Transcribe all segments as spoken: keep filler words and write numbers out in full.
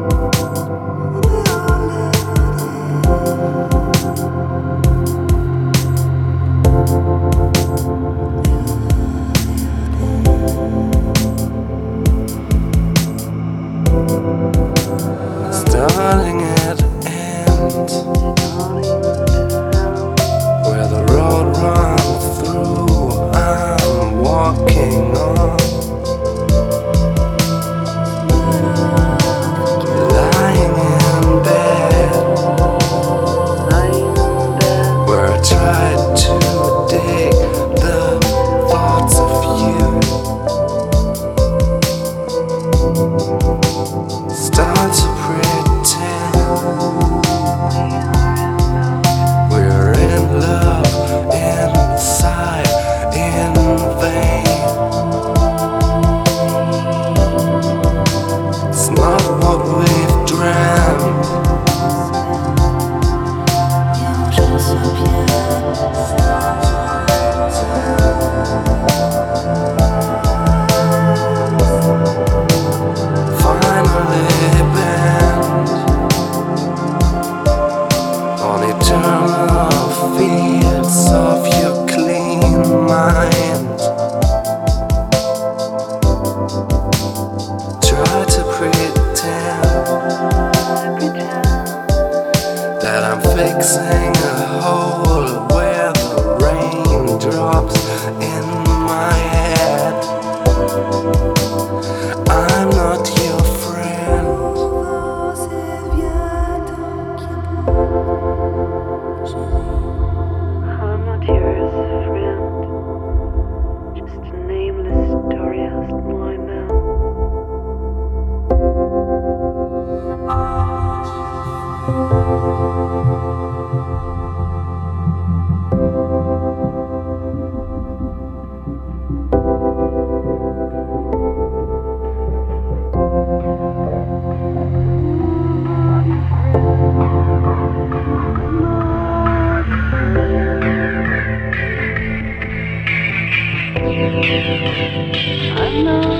Starting at end, where the road runs through, I'm walking on. Lying in bed, where I tried to dig the thoughts of you. Start to pretend we're in love inside in vain. It's not what we've dreamt. Finally bent on eternal fields of your clean mind. Try to pretend that I'm fixing a hole where the rain drops in my head. I'm not your friend. I'm not yours, friend. Just a nameless story-host my man. I'm not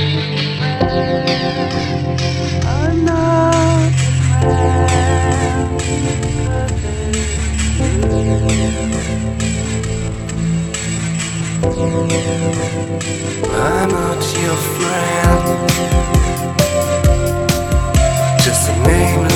I'm not I'm not your friend. Just a name.